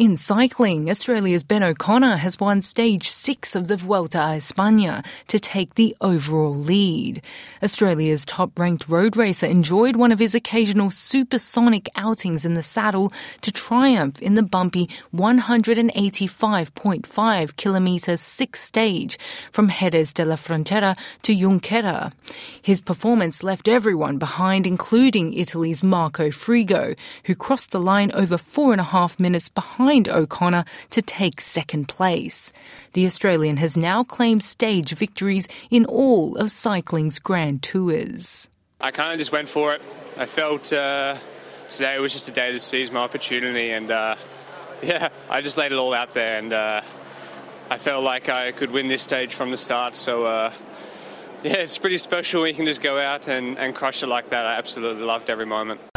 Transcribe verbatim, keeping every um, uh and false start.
In cycling, Australia's Ben O'Connor has won stage six of the Vuelta a España to take the overall lead. Australia's top-ranked road racer enjoyed one of his occasional supersonic outings in the saddle to triumph in the bumpy one hundred eighty-five point five kilometre sixth stage from Jerez de la Frontera to Junquera. His performance left everyone behind, including Italy's Marco Frigo, who crossed the line over four and a half minutes behind O'Connor to take second place. The Australian has now claimed stage victories in all of cycling's Grand Tours. I kind of just went for it. I felt uh, today was just a day to seize my opportunity, and uh, yeah, I just laid it all out there, and uh, I felt like I could win this stage from the start. So uh, yeah, it's pretty special when you can just go out and, and crush it like that. I absolutely loved every moment.